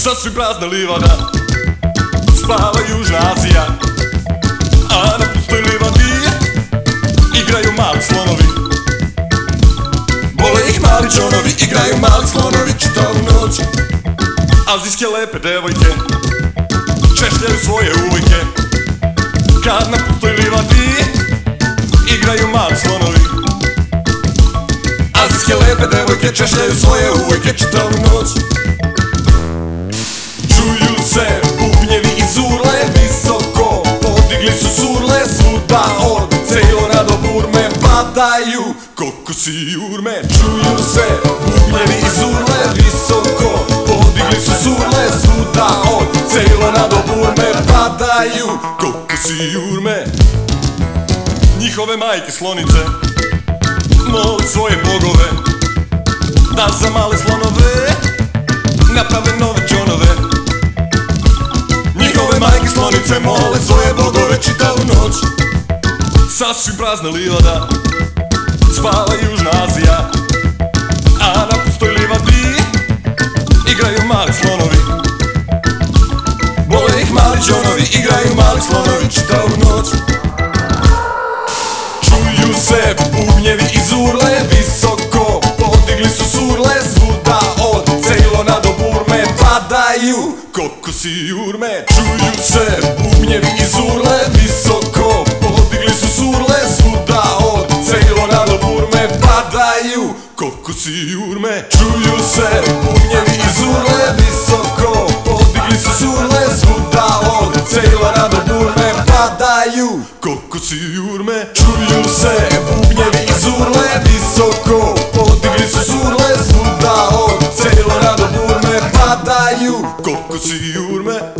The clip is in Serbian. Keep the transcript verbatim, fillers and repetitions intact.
Sasvim prazna livada, spava Južna Azija, a na pustoj livadi igraju mali slonovi. Vole ih mali džonovi, igraju mali slonovi čitavu noć. Azijske lepe devojke češljaju svoje uvojke, kad na pustoj livadi igraju mali slonovi. Azijske lepe devojke češljaju svoje uvojke čitavu noć. Čuju se bubnjevi iz urle, visoko podigli su surle, svuda od Ceylona do Burme padaju kokosi i jurme. Čuju se bubnjevi iz urle, visoko podigli su surle, svuda od Ceylona do Burme padaju kokosi i jurme. Njihove majke slonice mole svoje bogove da za male slonove naprave nove džonove. Njihove majke slonice mole svoje bogove čitavu noć. Sasvim prazna livada, spava Južna Azija, a na pustoj livadi igraju mali slonovi. Vole ih mali džonovi, igraju mali slonovi čitavu noć. Čuju se bubnjevi iz urle, visoko podigli su surle, svuda od Ceylona do Burme padaju kokosi i jurme. Čuju se bubnjevi iz urle, visoko podigli su surle, svuda od Ceylona do Burme padaju kokosi i jurme. Čuju se bubnjevi iz urle, visoko podigli su surle, svuda od Ceylona do Burme padaju kokosi i jurme. Čuju se bubnjevi iz urle, visoko podigli su surle, svuda od Ceylona do Burme padaju kokosi i jurme.